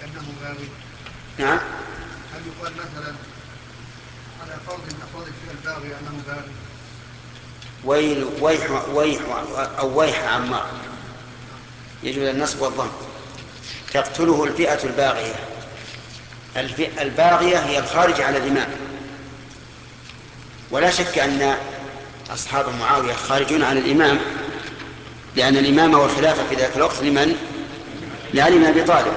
أنه غاوي؟ نعم. هل يقال مثلا على فرض من أفراد الفئة الباغية أنه غاوي؟ ويح أو ويح عمار يجوز النصب والضم. تقتله الفئة الباغية. الفئة الباغية هي الخارج على الإمام، ولا شك أن أصحاب معاوية خارجون على الإمام، لأن الإمام والخلافة في ذلك الوقت لمن؟ لعلي بن أبي طالب.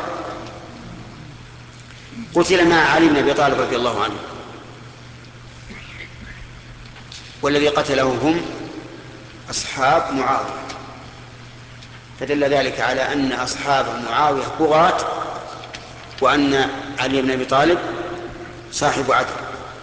قتل مع علي بن أبي طالب رضي الله عنه، والذي قتله هم أصحاب معاوية، فدل ذلك على أن أصحاب معاوية بغاة، وأن علي بن أبي طالب صاحب عدل.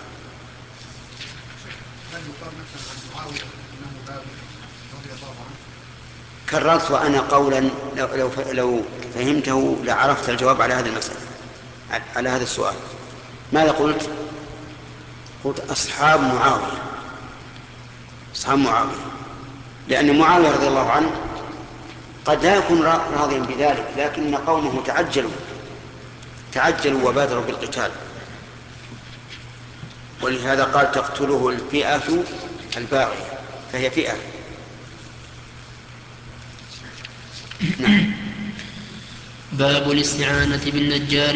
هل يقال مثلا عن معاوية أنه غاوي رضي الله عنه؟ كررت وأنا قولا لو فهمته لعرفت الجواب على هذه المسألة، على هذا السؤال. ماذا قلت؟ قلت أصحاب معاوية، أصحاب معاوية، لأن معاوية رضي الله عنه قد لا يكون راضيا بذلك، لكن قومه تعجلوا وبادروا بالقتال، ولهذا قال تقتله الفئة الباغية، فهي فئة. نعم. باب الاستعانة بالنجار